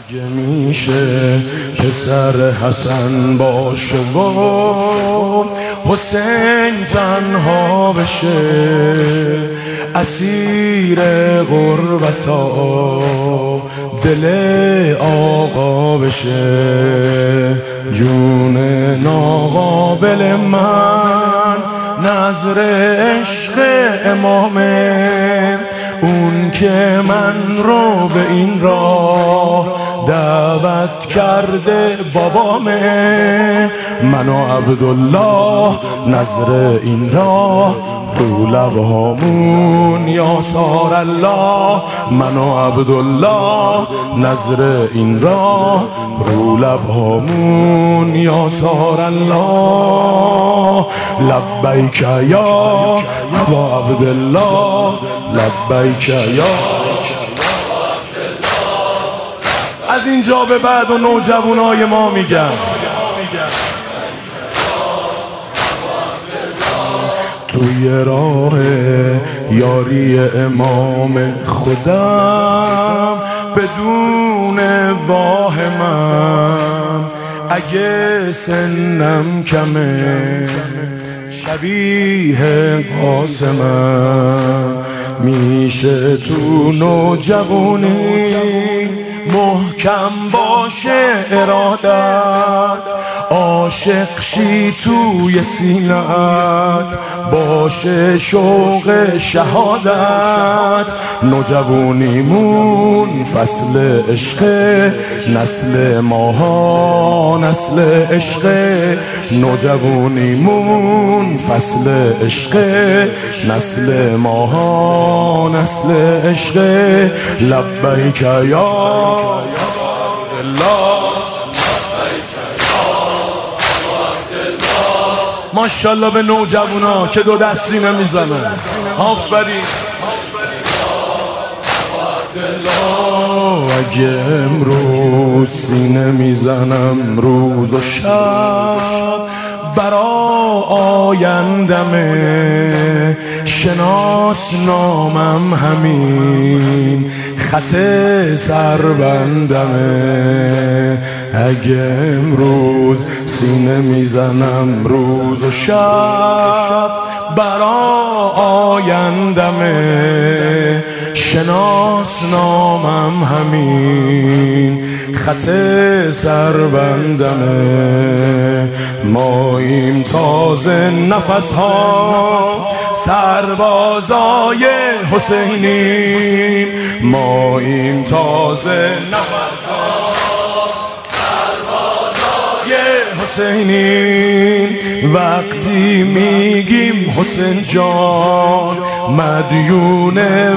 اگه میشه پسر حسن باشه و حسین تنها بشه، اسیر غربتا دل آقا بشه. جون ناقابل من نظر عشق امامه، اون که من رو به این راه دعوت کرده بابامه. من و عبدالله نظر این راه رو لبهامون یا سار الله. من و عبدالله نظر این راه رو لبهامون یا سار الله. لبیک یا ابا عبدالله، لبیک یا. از اینجا به بعد و نوجوانای ما میگم توی راه یاری امام خودم بدون واهمم، اگه سنم کمه شبیه قاسمم، میشه تو نوجوانی محکم باشه ارادت، عاشق شی توی سینت باشه شوق شهادت. نوجوانیمون فصل عشق، نسل ماها نسل عشق. نوجوانیمون فصل عشق، نسل ماها نسل عشق. لبیک یا الله، ماشاءالله به نوجوانا که دو دستی نمیزنن. آفرین. اگه امروز سینه میزنم روز و شب برا آیندمه، شناس نامم همین خط سربندمه. اگه امروز سینه میزنم روز و شب برا آیندمه، شناس نامم همین خط سربندمه. ماییم تازه نفس ها سربازای حسینیم، ماییم تازه نفس ها سربازای حسینیم. وقتی میگیم حسین جان مدیون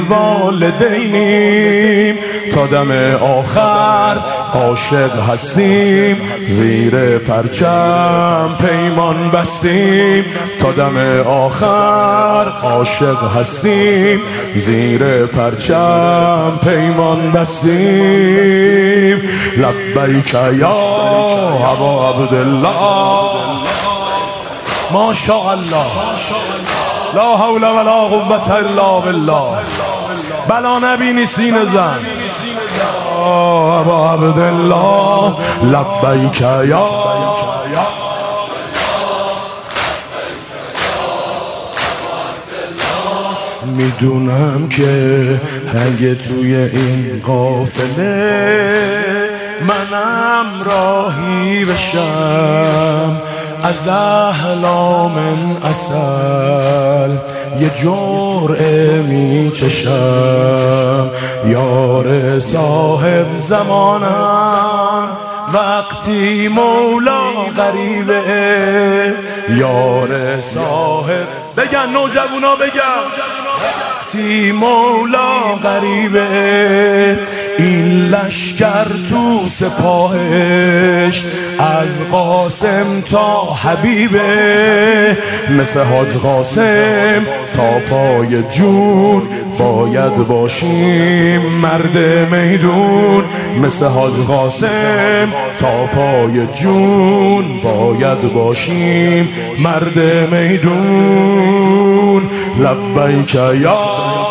والدینیم، تا دم آخر عاشق هستیم، زیر پرچم پیمان بستیم. تا دم آخر عاشق هستیم، زیر پرچم پیمان بستیم. لبیک یا ابا عبدالله، ماشاءالله، لا حول ولا قوة الا بالله. بلا نبینی سینه زن ابا عبدالله. لبیک یا میدونم که اگه توی این قافله منم راهی بشم، از احلام عسل یه جرعه میچشم. یار صاحب زمانم وقتی مولا غریبه، یار صاحب بگن نوجوانا بگن وقتی مولا غریبه. این لشکر تو سپاهش از قاسم تا حبیبه، مثل حاج قاسم تا پای جون باید باشیم مرد میدون. مثل حاج قاسم تا پای جون باید باشیم مرد میدون. لبیک یا